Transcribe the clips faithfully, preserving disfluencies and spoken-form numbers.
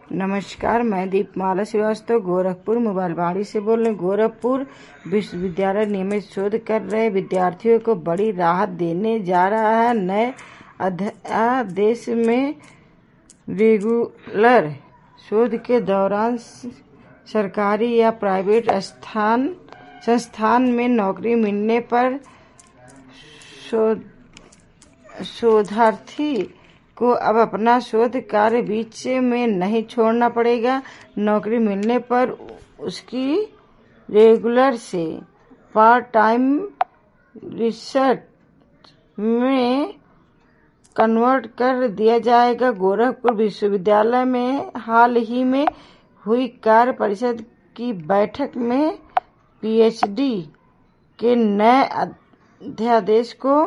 नमस्कार, मैं दीपमाला श्रीवास्तव गोरखपुर मोबाइलवाड़ी से बोल रही हूँ। गोरखपुर विश्वविद्यालय नियमित शोध कर रहे विद्यार्थियों को बड़ी राहत देने जा रहा है। नए अध्यादेश में रेगुलर शोध के दौरान सरकारी या प्राइवेट स्थान संस्थान में नौकरी मिलने पर शोध शोधार्थी को अब अपना शोध कार्य बीच में नहीं छोड़ना पड़ेगा। नौकरी मिलने पर उसकी रेगुलर से पार्ट टाइम रिसर्च में कन्वर्ट कर दिया जाएगा। गोरखपुर विश्वविद्यालय में हाल ही में हुई कार्य परिषद की बैठक में पीएचडी के नए अध्यादेश को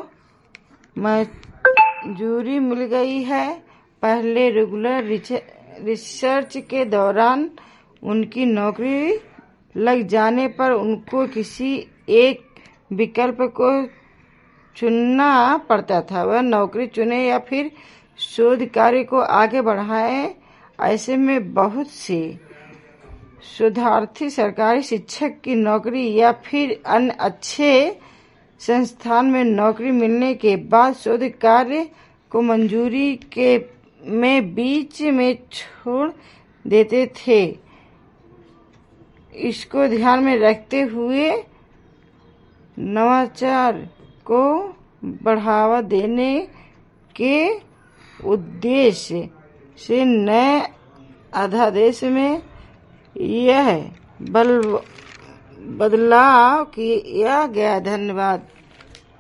मंजूरी मिल गई है। पहले रेगुलर रिसर्च के दौरान उनकी नौकरी लग जाने पर उनको किसी एक विकल्प को चुनना पड़ता था। वह नौकरी चुने या फिर शोध कार्य को आगे बढ़ाए। ऐसे में बहुत से शोधार्थी सरकारी शिक्षक की नौकरी या फिर अन्य अच्छे संस्थान में नौकरी मिलने के बाद शोध कार्य को मंजूरी के में बीच में छोड़ देते थे। इसको ध्यान में रखते हुए नवाचार को बढ़ावा देने के उद्देश्य से नए अध्यादेश में यह बदलाव किया गया। धन्यवाद।